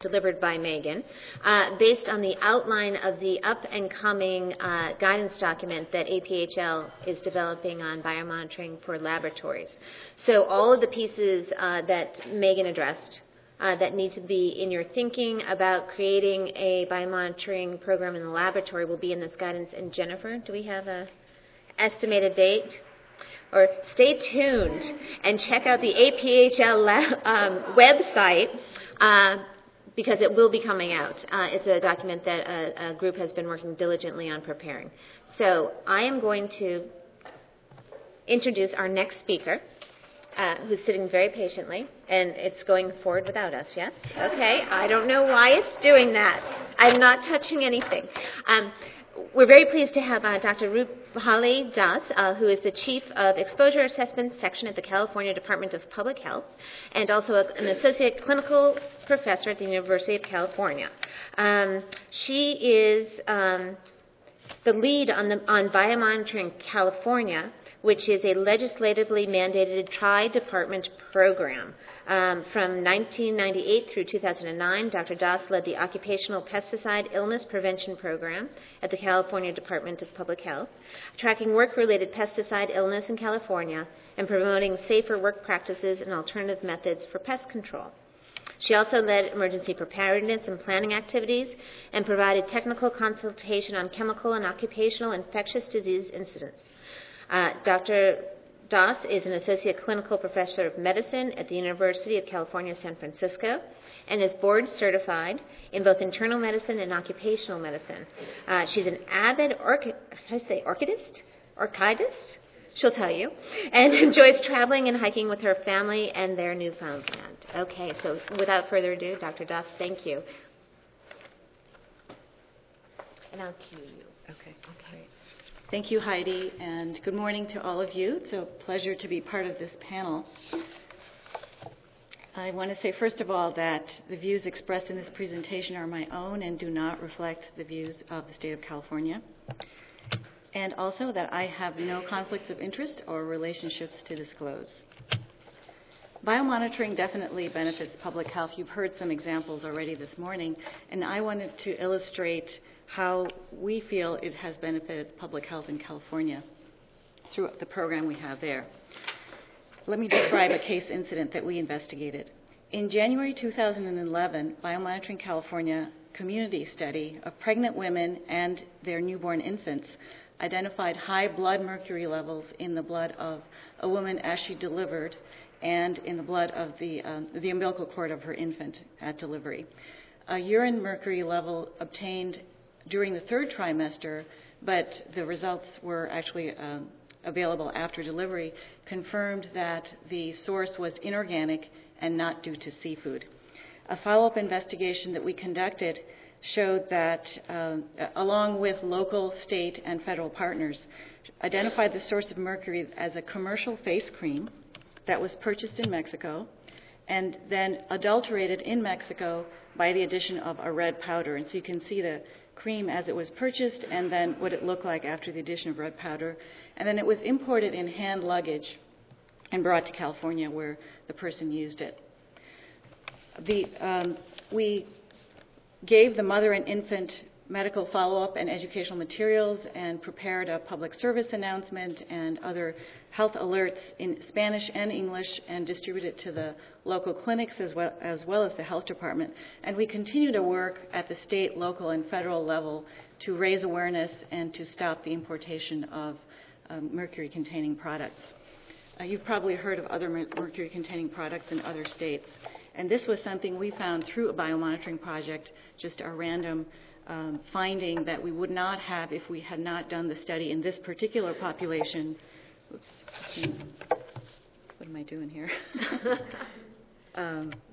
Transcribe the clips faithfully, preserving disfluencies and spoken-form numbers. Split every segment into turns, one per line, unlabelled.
delivered by Megan, uh, based on the outline of the up-and-coming uh, guidance document that A P H L is developing on biomonitoring for laboratories. So all of the pieces uh, that Megan addressed uh, that need to be in your thinking about creating a biomonitoring program in the laboratory will be in this guidance. And Jennifer, do we have a estimated date? Or stay tuned and check out the A P H L lab, um, website, uh, because it will be coming out. Uh, it's a document that a, a group has been working diligently on preparing. So I am going to introduce our next speaker, uh, who's sitting very patiently, and it's going forward without us, yes? Okay, I don't know why it's doing that. I'm not touching anything. Um, we're very pleased to have uh, Doctor Rupali Das, uh, who is the Chief of Exposure Assessment Section at the California Department of Public Health, and also a, an Associate Clinical Professor at the University of California. Um, she is um, the lead on, the, on Biomonitoring California, which is a legislatively mandated tri-department program. Um, from nineteen ninety-eight through two thousand nine, Doctor Das led the Occupational Pesticide Illness Prevention Program at the California Department of Public Health, tracking work-related pesticide illness in California and promoting safer work practices and alternative methods for pest control. She also led emergency preparedness and planning activities and provided technical consultation on chemical and occupational infectious disease incidents. Uh, Doctor Das is an Associate Clinical Professor of Medicine at the University of California, San Francisco, and is board certified in both internal medicine and occupational medicine. Uh, she's an avid orchi- how do I say, orchidist? Orchidist? She'll tell you, and enjoys traveling and hiking with her family and their Newfoundland. Okay, so without further ado, Doctor Das, thank you. And I'll cue you.
Okay. Okay. Thank you, Heidi, and good morning to all of you. It's a pleasure to be part of this panel. I want to say, first of all, that the views expressed in this presentation are my own and do not reflect the views of the state of California. And also that I have no conflicts of interest or relationships to disclose. Biomonitoring definitely benefits public health. You've heard some examples already this morning, and I wanted to illustrate how we feel it has benefited public health in California through the program we have there. Let me describe a case incident that we investigated. In January two thousand eleven, Biomonitoring California community study of pregnant women and their newborn infants identified high blood mercury levels in the blood of a woman as she delivered and in the blood of the, uh, the umbilical cord of her infant at delivery. A urine mercury level obtained during the third trimester, but the results were actually uh, available after delivery, confirmed that the source was inorganic and not due to seafood. A follow-up investigation that we conducted showed that, uh, along with local, state, and federal partners, identified the source of mercury as a commercial face cream that was purchased in Mexico and then adulterated in Mexico by the addition of a red powder. And so you can see the cream as it was purchased and then what it looked like after the addition of red powder. And then it was imported in hand luggage and brought to California where the person used it. The, um, we gave the mother and infant medical follow-up and educational materials and prepared a public service announcement and other health alerts in Spanish and English and distributed it to the local clinics as well, as well as the health department. And we continue to work at the state, local, and federal level to raise awareness and to stop the importation of um, mercury-containing products. Uh, you've probably heard of other mercury-containing products in other states. And this was something we found through a biomonitoring project, just a random um, finding that we would not have if we had not done the study in this particular population. Oops. What am I doing here? um,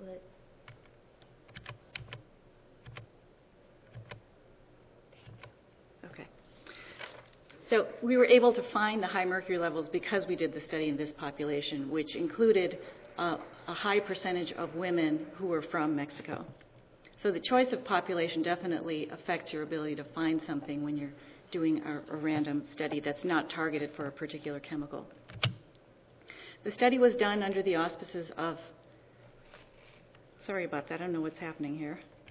okay. So we were able to find the high mercury levels because we did the study in this population, which included uh, a high percentage of women who were from Mexico. So the choice of population definitely affects your ability to find something when you're doing a, a random study that's not targeted for a particular chemical. The study was done under the auspices of, sorry about that, I don't know what's happening here.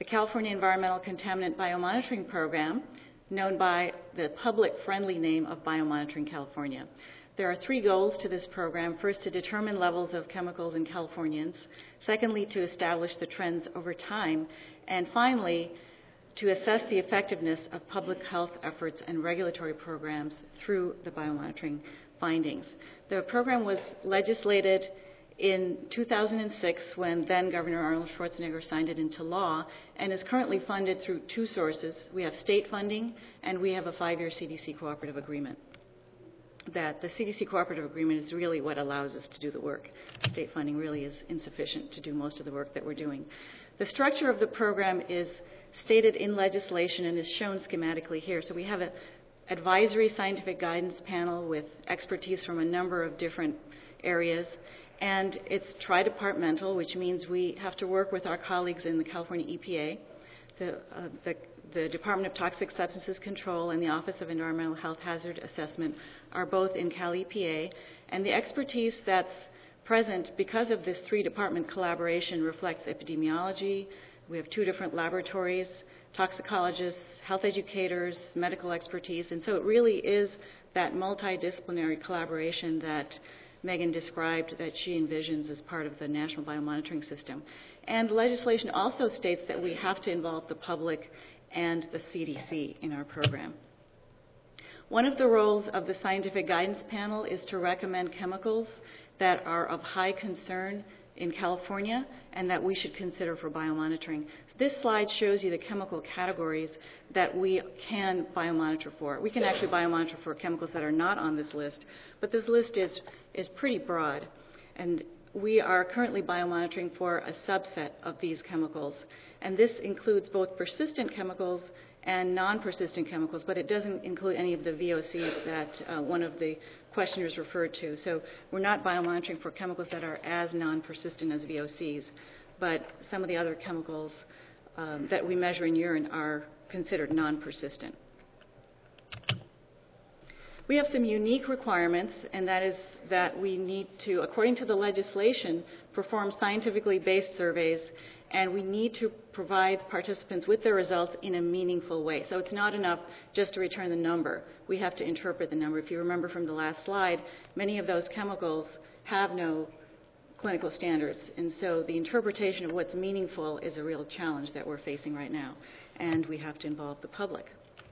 the California Environmental Contaminant Biomonitoring Program, known by the public-friendly name of Biomonitoring California. There are three goals to this program. First, to determine levels of chemicals in Californians. Secondly, to establish the trends over time. And finally, to assess the effectiveness of public health efforts and regulatory programs through the biomonitoring findings. The program was legislated in two thousand six when then Governor Arnold Schwarzenegger signed it into law and is currently funded through two sources. We have state funding and we have a five-year C D C cooperative agreement. That the C D C cooperative agreement is really what allows us to do the work. State funding really is insufficient to do most of the work that we're doing. The structure of the program is stated in legislation and is shown schematically here. So we have an advisory scientific guidance panel with expertise from a number of different areas. And it's tri-departmental, which means we have to work with our colleagues in the California E P A, the, uh, the, the Department of Toxic Substances Control, and the Office of Environmental Health Hazard Assessment are both in Cal E P A. And the expertise that's present because of this three-department collaboration reflects epidemiology. We have two different laboratories, toxicologists, health educators, medical expertise. And so it really is that multidisciplinary collaboration that Megan described that she envisions as part of the National Biomonitoring System. And legislation also states that we have to involve the public and the C D C in our program. One of the roles of the Scientific Guidance Panel is to recommend chemicals that are of high concern in California and that we should consider for biomonitoring. So this slide shows you the chemical categories that we can biomonitor for. We can actually biomonitor for chemicals that are not on this list, but this list is, is pretty broad. And we are currently biomonitoring for a subset of these chemicals. And this includes both persistent chemicals and non-persistent chemicals, but it doesn't include any of the V O Cs that uh, one of the questioners referred to. So we're not biomonitoring for chemicals that are as non-persistent as V O Cs, but some of the other chemicals um, that we measure in urine are considered non-persistent. We have some unique requirements, and that is that we need to, according to the legislation, perform scientifically based surveys, and we need to provide participants with their results in a meaningful way. So it's not enough just to return the number. We have to interpret the number. If you remember from the last slide, many of those chemicals have no clinical standards, and so the interpretation of what's meaningful is a real challenge that we're facing right now, and we have to involve the public.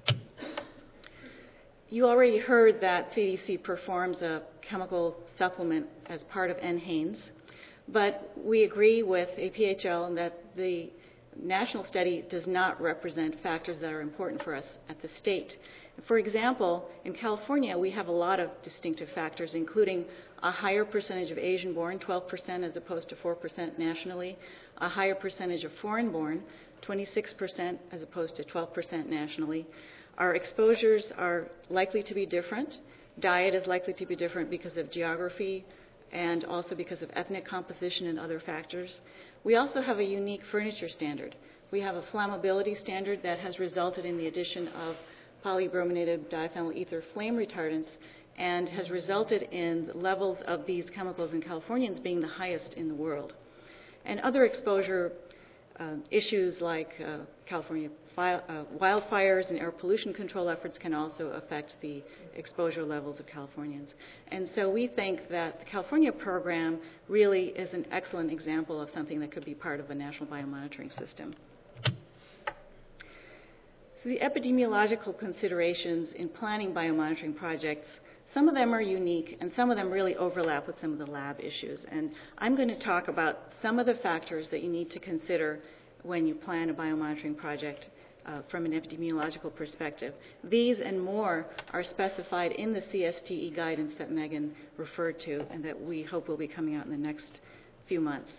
You already heard that C D C performs a chemical supplement as part of N HANES, but we agree with A P H L that the national study does not represent factors that are important for us at the state. For example, in California, we have a lot of distinctive factors, including a higher percentage of Asian-born, twelve percent as opposed to four percent nationally, a higher percentage of foreign-born, twenty-six percent as opposed to twelve percent nationally. Our exposures are likely to be different. Diet is likely to be different because of geography and also because of ethnic composition and other factors. We also have a unique furniture standard. We have a flammability standard that has resulted in the addition of polybrominated diphenyl ether flame retardants and has resulted in levels of these chemicals in Californians being the highest in the world. And other exposure uh, issues like uh, California fi- uh, wildfires and air pollution control efforts can also affect the exposure levels of Californians. And so we think that the California program really is an excellent example of something that could be part of a national biomonitoring system. So the epidemiological considerations in planning biomonitoring projects, some of them are unique and some of them really overlap with some of the lab issues. And I'm going to talk about some of the factors that you need to consider when you plan a biomonitoring project uh, from an epidemiological perspective. These and more are specified in the C S T E guidance that Megan referred to and that we hope will be coming out in the next few months.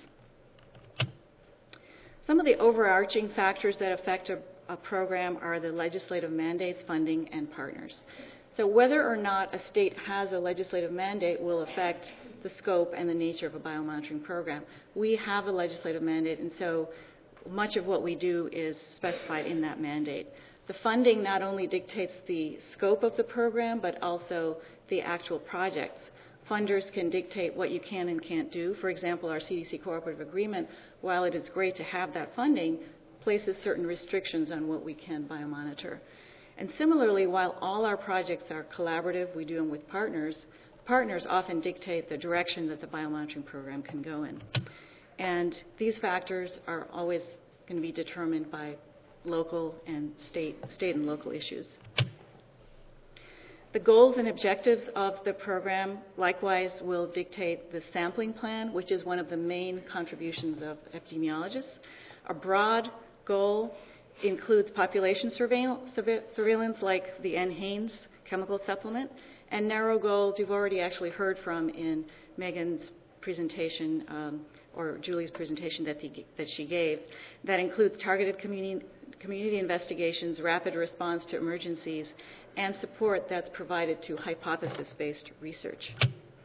Some of the overarching factors that affect a a program are the legislative mandates, funding, and partners. So whether or not a state has a legislative mandate will affect the scope and the nature of a biomonitoring program. We have a legislative mandate, and so much of what we do is specified in that mandate. The funding not only dictates the scope of the program, but also the actual projects. Funders can dictate what you can and can't do. For example, our C D C cooperative agreement, while it is great to have that funding, places certain restrictions on what we can biomonitor. And similarly, while all our projects are collaborative, we do them with partners, partners often dictate the direction that the biomonitoring program can go in. And these factors are always going to be determined by local and state, state and local issues. The goals and objectives of the program likewise will dictate the sampling plan, which is one of the main contributions of epidemiologists. A broad goal includes population surveillance like the NHANES chemical supplement, and narrow goals you've already actually heard from in Megan's presentation um, or Julie's presentation that, the, that she gave. That includes targeted community, community investigations, rapid response to emergencies, and support that's provided to hypothesis-based research.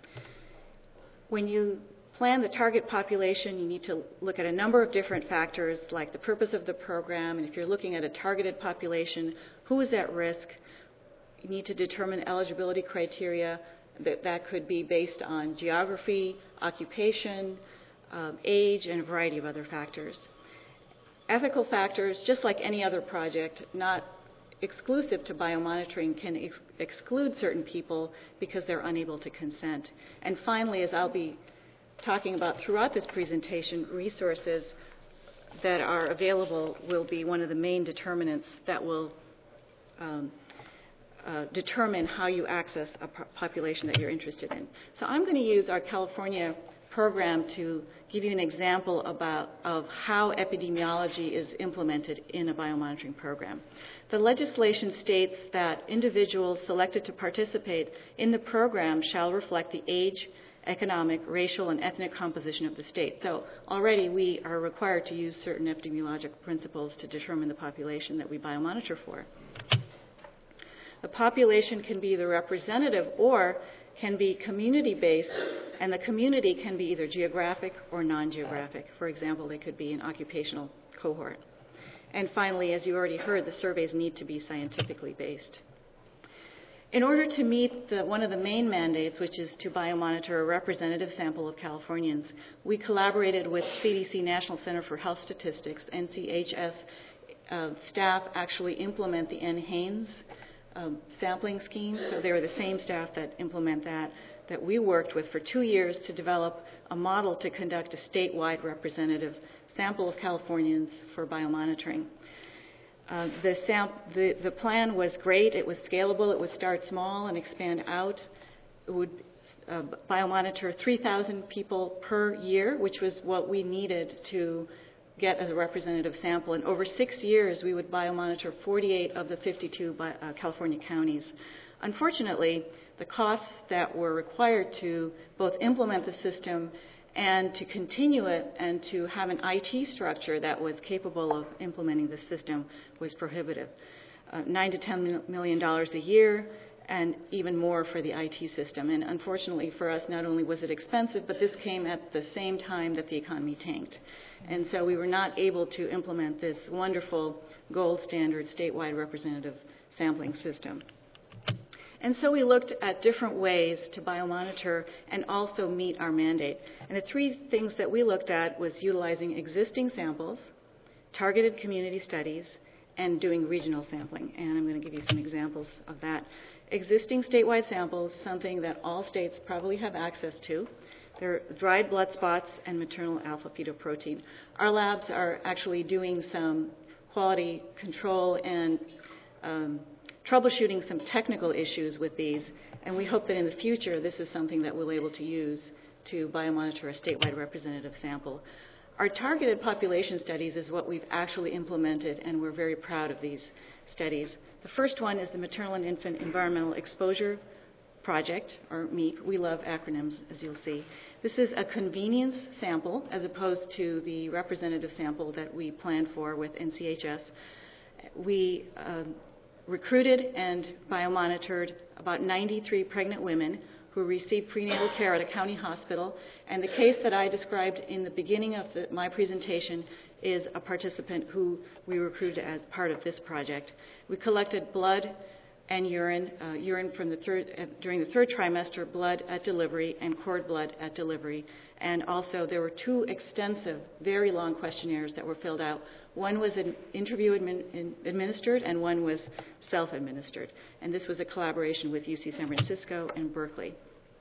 When you plan the target population, you need to look at a number of different factors like the purpose of the program, and if you're looking at a targeted population, who is at risk? You need to determine eligibility criteria. That, that could be based on geography, occupation, um, age, and a variety of other factors. Ethical factors, just like any other project, not exclusive to biomonitoring, can ex- exclude certain people because they're unable to consent. And finally, as I'll be talking about throughout this presentation, resources that are available will be one of the main determinants that will um, uh, determine how you access a po- population that you're interested in. So I'm going to use our California program to give you an example about of how epidemiology is implemented in a biomonitoring program. The legislation states that individuals selected to participate in the program shall reflect the age, economic, racial, and ethnic composition of the state. So already we are required to use certain epidemiological principles to determine the population that we biomonitor for. The population can be either representative or can be community-based, and the community can be either geographic or non-geographic. For example, they could be an occupational cohort. And finally, as you already heard, the surveys need to be scientifically based. In order to meet the, one of the main mandates, which is to biomonitor a representative sample of Californians, we collaborated with C D C National Center for Health Statistics. N C H S uh, staff actually implement the NHANES um, sampling scheme, so they were the same staff that implement that, that we worked with for two years to develop a model to conduct a statewide representative sample of Californians for biomonitoring. Uh, the, sam- the, the plan was great. It was scalable. It would start small and expand out. It would uh, biomonitor three thousand people per year, which was what we needed to get as a representative sample. And over six years, we would biomonitor forty-eight of the fifty-two bi- uh, California counties. Unfortunately, the costs that were required to both implement the system and to continue it and to have an I T structure that was capable of implementing the system was prohibitive. Uh, nine to ten million dollars a year, and even more for the I T system. And unfortunately for us, not only was it expensive, but this came at the same time that the economy tanked. And so we were not able to implement this wonderful gold standard statewide representative sampling system. And so we looked at different ways to biomonitor and also meet our mandate. And the three things that we looked at was utilizing existing samples, targeted community studies, and doing regional sampling. And I'm going to give you some examples of that. Existing statewide samples, something that all states probably have access to. They're dried blood spots and maternal alpha-fetoprotein. Our labs are actually doing some quality control and um, troubleshooting some technical issues with these, and we hope that in the future this is something that we'll be able to use to biomonitor a statewide representative sample. Our targeted population studies is what we've actually implemented, and we're very proud of these studies. The first one is the Maternal and Infant Environmental Exposure Project, or MEEP. We love acronyms, as you'll see. This is a convenience sample as opposed to the representative sample that we planned for with N C H S. We um, recruited and biomonitored about ninety-three pregnant women who received prenatal care at a county hospital. And the case that I described in the beginning of the, my presentation is a participant who we recruited as part of this project. We collected blood and urine, uh, urine from the third, uh, during the third trimester, blood at delivery, and cord blood at delivery. And also there were two extensive, very long questionnaires that were filled out. One was an interview admin, in, administered, and one was self-administered. And this was a collaboration with U C San Francisco and Berkeley.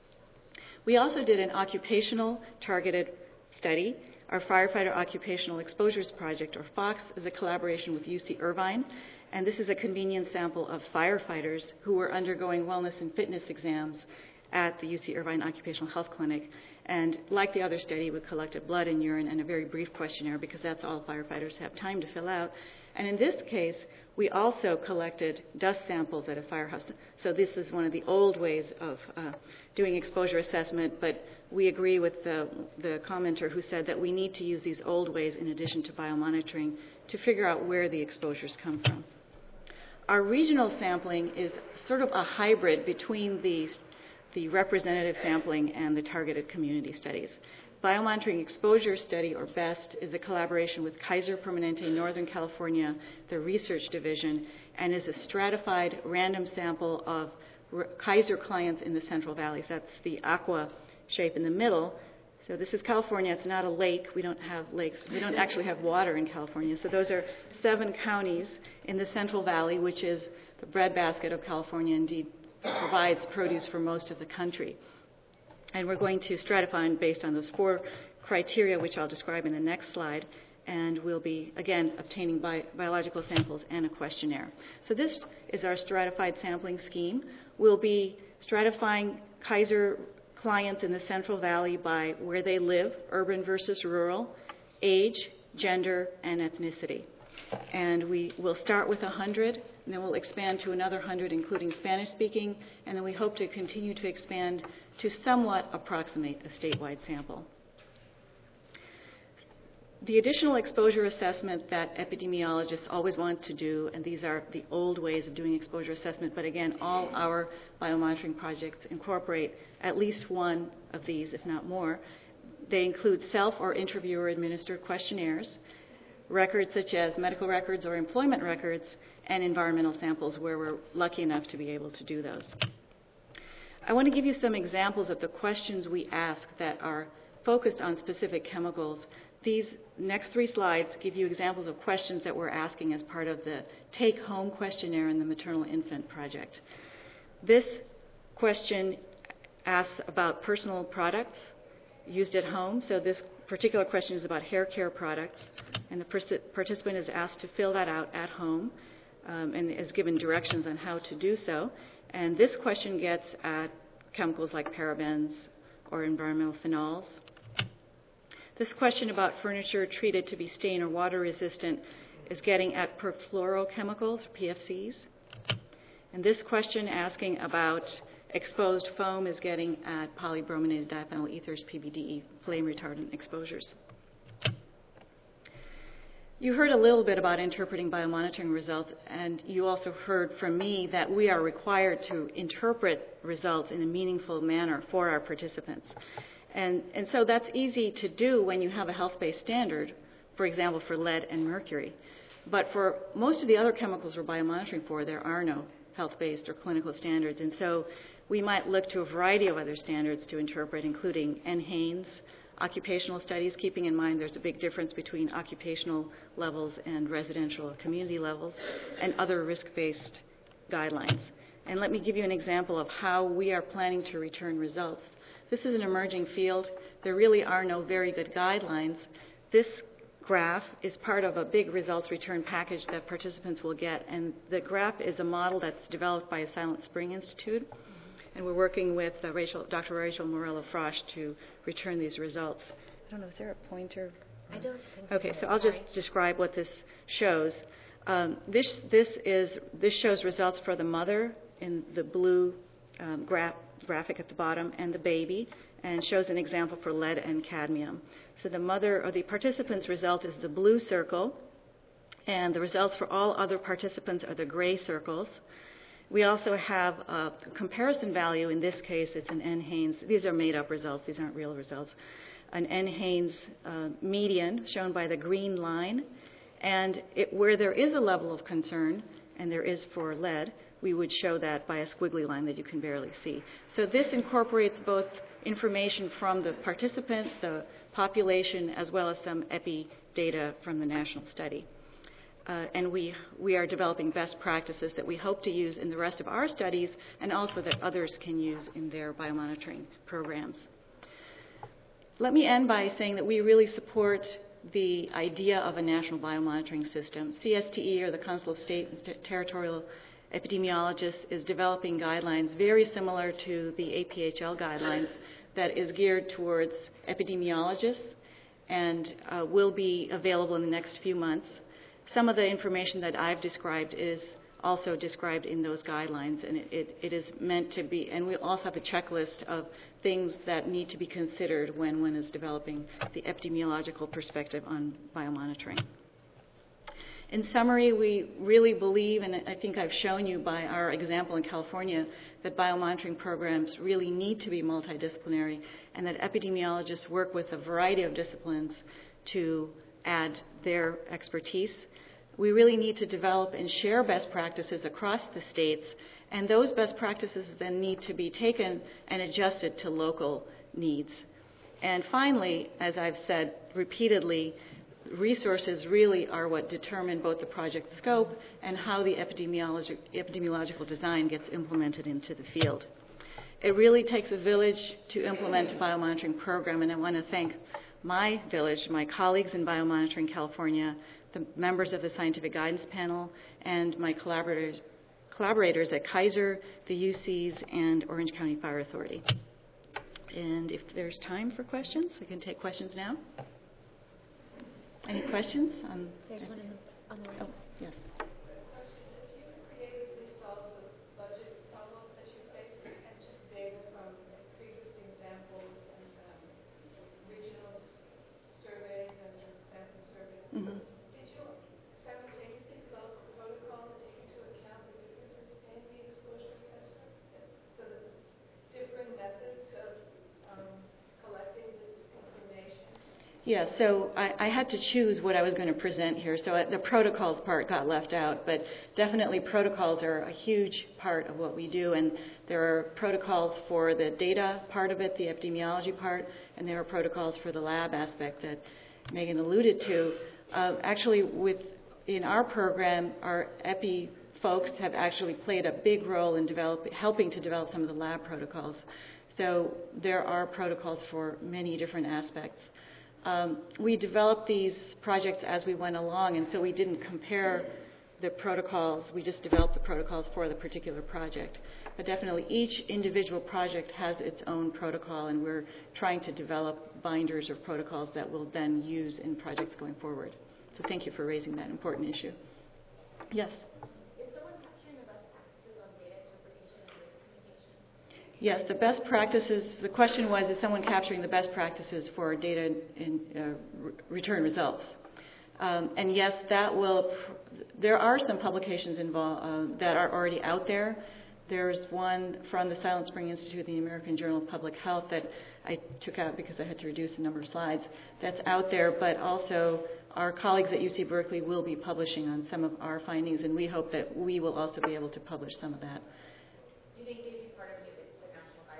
We also did an occupational targeted study. Our Firefighter Occupational Exposures Project, or FOX, is a collaboration with U C Irvine. And this is a convenience sample of firefighters who were undergoing wellness and fitness exams at the U C Irvine Occupational Health Clinic. And like the other study, we collected blood and urine and a very brief questionnaire because that's all firefighters have time to fill out. And in this case, we also collected dust samples at a firehouse. So this is one of the old ways of uh, doing exposure assessment, but we agree with the, the commenter who said that we need to use these old ways in addition to biomonitoring to figure out where the exposures come from. Our regional sampling is sort of a hybrid between these the representative sampling and the targeted community studies. Biomonitoring Exposure Study, or BEST, is a collaboration with Kaiser Permanente Northern California, the research division, and is a stratified random sample of Kaiser clients in the Central Valley. So that's the aqua shape in the middle. So this is California. It's not a lake. We don't have lakes. We don't actually have water in California. So those are seven counties in the Central Valley, which is the breadbasket of California, indeed provides produce for most of the country. And we're going to stratify based on those four criteria, which I'll describe in the next slide. And we'll be, again, obtaining bi- biological samples and a questionnaire. So this is our stratified sampling scheme. We'll be stratifying Kaiser clients in the Central Valley by where they live, urban versus rural, age, gender, and ethnicity. And we will start with one hundred, and then we'll expand to another one hundred, including Spanish-speaking, and then we hope to continue to expand to somewhat approximate a statewide sample. The additional exposure assessment that epidemiologists always want to do, and these are the old ways of doing exposure assessment, but again, all our biomonitoring projects incorporate at least one of these, if not more. They include self or interviewer administered questionnaires, records such as medical records or employment records, and environmental samples where we're lucky enough to be able to do those. I want to give you some examples of the questions we ask that are focused on specific chemicals. These next three slides give you examples of questions that we're asking as part of the take-home questionnaire in the Maternal Infant Project. This question asks about personal products used at home. So this particular question is about hair care products, and the pers- participant is asked to fill that out at home um, and is given directions on how to do so. And this question gets at chemicals like parabens or environmental phenols. This question about furniture treated to be stain or water resistant is getting at perfluorochemicals, P F Cs. And this question asking about exposed foam is getting at polybrominated diphenyl ethers, P B D E, flame retardant exposures. You heard a little bit about interpreting biomonitoring results, and you also heard from me that we are required to interpret results in a meaningful manner for our participants. And, and so that's easy to do when you have a health-based standard, for example, for lead and mercury. But for most of the other chemicals we're biomonitoring for, there are no health-based or clinical standards. And so we might look to a variety of other standards to interpret, including N Haynes, occupational studies, keeping in mind there's a big difference between occupational levels and residential or community levels, and other risk-based guidelines. And let me give you an example of how we are planning to return results. This is an emerging field. There really are no very good guidelines. This graph is part of a big results return package that participants will get, and the graph is a model that's developed by a Silent Spring Institute. And we're working with uh, Rachel, Doctor Rachel Morello-Frosch to return these results. I don't know, is there a pointer?
I don't think
Okay,
so.
so I'll just describe what this shows. Um, this, this, is, this shows results for the mother in the blue um, gra- graphic at the bottom and the baby, and shows an example for lead and cadmium. So the mother or the participant's result is the blue circle, and the results for all other participants are the gray circles. We also have a comparison value. In this case, it's an N Haynes. These are made-up results. These aren't real results. An N Haynes uh, median shown by the green line. And it, where there is a level of concern, and there is for lead, we would show that by a squiggly line that you can barely see. So this incorporates both information from the participant, the population, as well as some epi data from the national study. Uh, and we, we are developing best practices that we hope to use in the rest of our studies and also that others can use in their biomonitoring programs. Let me end by saying that we really support the idea of a national biomonitoring system. C S T E, or the Council of State and Territorial Epidemiologists, is developing guidelines very similar to the A P H L guidelines that is geared towards epidemiologists and uh, will be available in the next few months. Some of the information that I've described is also described in those guidelines, and it, it, it is meant to be, and we also have a checklist of things that need to be considered when one is developing the epidemiological perspective on biomonitoring. In summary, we really believe, and I think I've shown you by our example in California, that biomonitoring programs really need to be multidisciplinary and that epidemiologists work with a variety of disciplines to add their expertise. We really need to develop and share best practices across the states, and those best practices then need to be taken and adjusted to local needs. And finally, as I've said repeatedly, resources really are what determine both the project scope and how the epidemiologi- epidemiological design gets implemented into the field. It really takes a village to implement a biomonitoring program, and I want to thank my village, my colleagues in Biomonitoring California, the members of the Scientific Guidance Panel, and my collaborators, collaborators at Kaiser, the U Cs, and Orange County Fire Authority. And if there's time for questions, I can take questions now. Any questions? On
There's one in the, on the right.
Oh, yes. Mm-hmm.
Did you simultaneously develop a protocol to take into account the differences in the exposure assessment? So the different methods of um, collecting this information?
Yeah, so I, I had to choose what I was going to present here. So the protocols part got left out, but definitely protocols are a huge part of what we do. And there are protocols for the data part of it, the epidemiology part, and there are protocols for the lab aspect that Megan alluded to. Uh, actually, with in our program, our epi folks have actually played a big role in develop, helping to develop some of the lab protocols. So there are protocols for many different aspects. Um, we developed these projects as we went along, and so we didn't compare the protocols. We just developed the protocols for the particular project. But definitely each individual project has its own protocol, and we're trying to develop binders or protocols that we'll then use in projects going forward. So thank you for raising that important issue. Yes?
Is someone capturing the best practices on data interpretation and data communication?
Yes, the best practices, the question was, is someone capturing the best practices for data in, uh, re- return results? Um, and yes, that will, there are some publications involved uh, that are already out there. There's one from the Silent Spring Institute, the American Journal of Public Health, that I took out because I had to reduce the number of slides. That's out there, but also our colleagues at U C Berkeley will be publishing on some of our findings, and we hope that we will also be able to publish some of that.
Do you think they'd be part of the,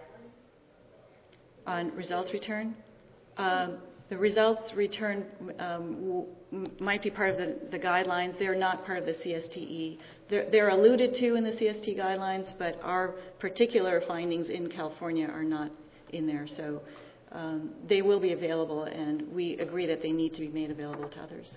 the national guidelines?
On results return? Um, the results return um, w- m- might be part of the, the guidelines. They're not part of the C S T E. They're, they're alluded to in the C S T guidelines, but our particular findings in California are not in there. So um, they will be available, and we agree that they need to be made available to others.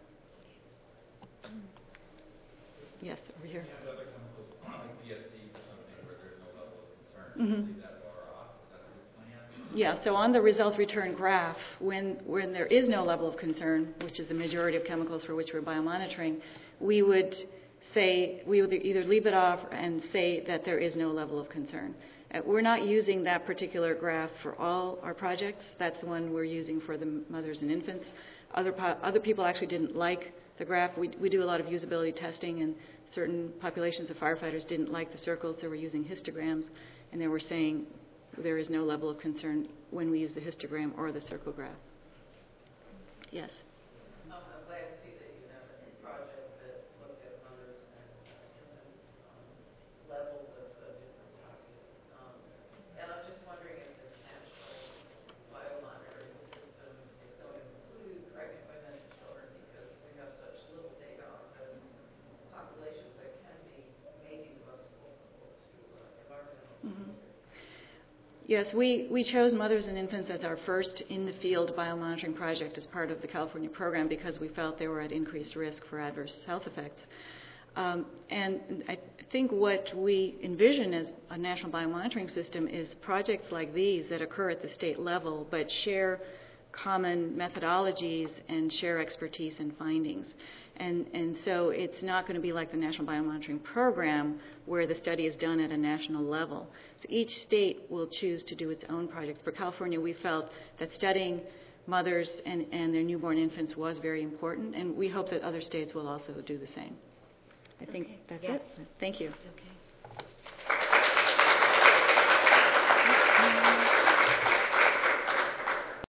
Yes, over here.
You have other chemicals like P F C or something where there's no level of concern.
Mm-hmm.
Leave that far off. Is that your plan?
Yeah, so on the results return graph, when, when there is no level of concern, which is the majority of chemicals for which we're biomonitoring, we would say, we would either leave it off and say that there is no level of concern. Uh, we're not using that particular graph for all our projects. That's the one we're using for the mothers and infants. Other, po- other people actually didn't like the graph. We, we do a lot of usability testing, and certain populations of firefighters didn't like the circles, so we're using histograms, and they were saying there is no level of concern when we use the histogram or the circle graph. Yes?
Um, I'm glad to see that you have a project that looked at mothers and infants. Um,
Yes, we, we chose mothers and infants as our first in-the-field biomonitoring project as part of the California program because we felt they were at increased risk for adverse health effects. Um, and I think what we envision as a national biomonitoring system is projects like these that occur at the state level but share common methodologies and share expertise and findings. And, and so it's not going to be like the National Biomonitoring Program where the study is done at a national level. So each state will choose to do its own projects. For California, we felt that studying mothers and, and their newborn infants was very important, and we hope that other states will also do the same. I think
Okay.
that's
Yes.
it. Thank you.
Okay.